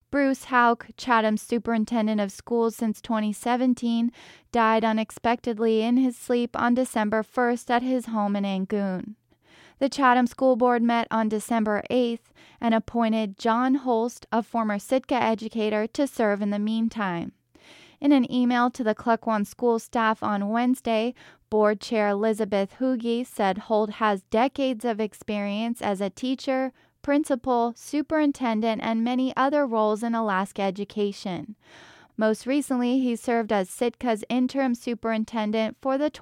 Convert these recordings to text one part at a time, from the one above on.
Bruce Houck, Chatham's superintendent of schools since 2017, died unexpectedly in his sleep on December 1st at his home in Angoon. The Chatham School Board met on December 8th and appointed John Holst, a former Sitka educator, to serve in the meantime. In an email to the Klukwan school staff on Wednesday, Board Chair Elizabeth Hugi said Holt has decades of experience as a teacher, principal, superintendent, and many other roles in Alaska education. Most recently, he served as Sitka's interim superintendent for the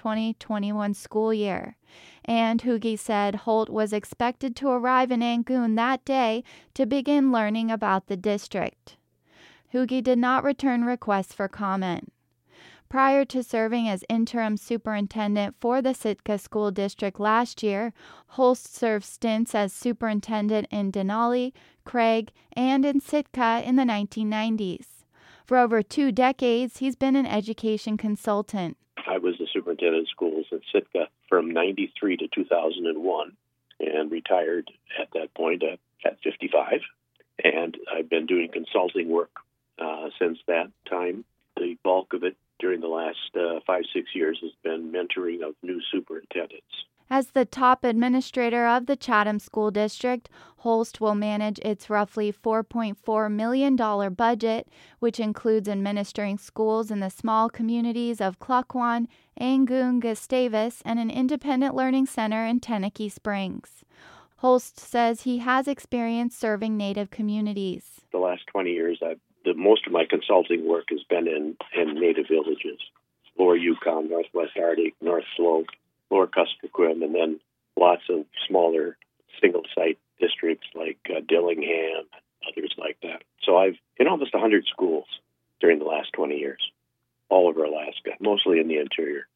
2020-21 school year. And Hugi said Holt was expected to arrive in Angoon that day to begin learning about the district. Hugi did not return requests for comment. Prior to serving as interim superintendent for the Sitka School District last year, Holst served stints as superintendent in Denali, Craig, and in Sitka in the 1990s. For over 2 decades, he's been an education consultant. I was the superintendent of schools at Sitka from 93 to 2001 and retired at that point at 55. And I've been doing consulting work since that time. The bulk of it during the last 5-6 years has been mentoring of new superintendents. As the top administrator of the Chatham School District, Holst will manage its roughly $4.4 million budget, which includes administering schools in the small communities of Klukwan, Angoon, Gustavus, and an independent learning center in Tenakee Springs. Holst says he has experience serving Native communities. The last 20 years, most of my consulting work has been in Native villages, Lower Yukon, Northwest Arctic, North Slope, Lower Kuskokwim, and then lots of smaller single-site districts like Dillingham, others like that. So I've in almost 100 schools during the last 20 years, all over Alaska, mostly in the interior.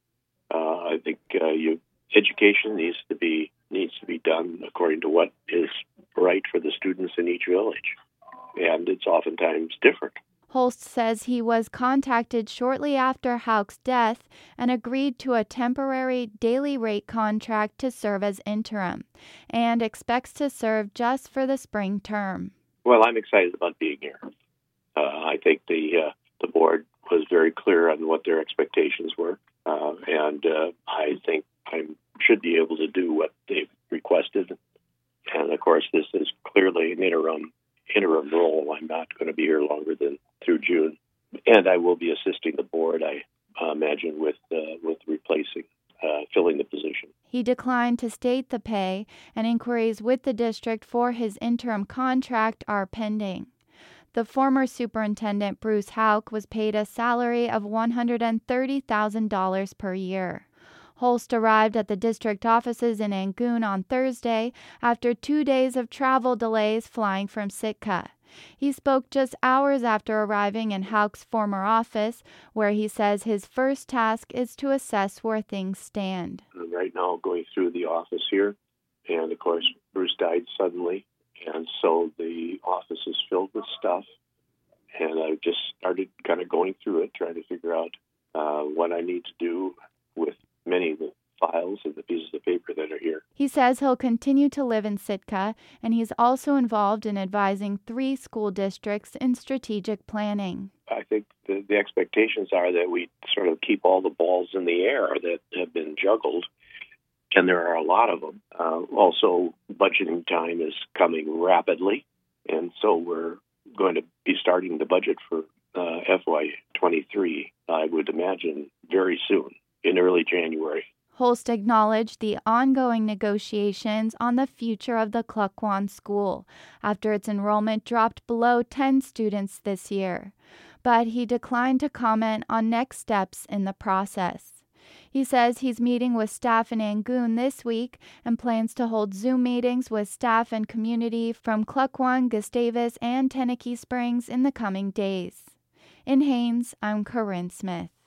I think education needs to be done according to what is right for the students in each village, and it's oftentimes different. Holst says he was contacted shortly after Houck's death and agreed to a temporary daily rate contract to serve as interim, and expects to serve just for the spring term. Well, I'm excited about being here. I think the board was very clear on what their expectations were, and I think I should be able to do what they've requested. And of course, this is clearly an interim role. I'm not going to be here longer than through June, and I will be assisting the board, I imagine, with replacing, filling the position. He declined to state the pay, and inquiries with the district for his interim contract are pending. The former superintendent, Bruce Houck, was paid a salary of $130,000 per year. Holst arrived at the district offices in Angoon on Thursday after 2 days of travel delays flying from Sitka. He spoke just hours after arriving in Houck's former office, where he says his first task is to assess where things stand. I'm right now going through the office here, and of course Bruce died suddenly, and so the office is filled with stuff, and I've just started kind of going through it, trying to figure out what I need to do with many of the files and the pieces of paper that are here. He says he'll continue to live in Sitka, and he's also involved in advising 3 school districts in strategic planning. I think the expectations are that we sort of keep all the balls in the air that have been juggled, and there are a lot of them. Also, budgeting time is coming rapidly, and so we're going to be starting the budget for FY23, I would imagine, very soon, in early January. Holst acknowledged the ongoing negotiations on the future of the Klukwan school after its enrollment dropped below 10 students this year, but he declined to comment on next steps in the process. He says he's meeting with staff in Angoon this week and plans to hold Zoom meetings with staff and community from Klukwan, Gustavus, and Tenakee Springs in the coming days. In Haines, I'm Corinne Smith.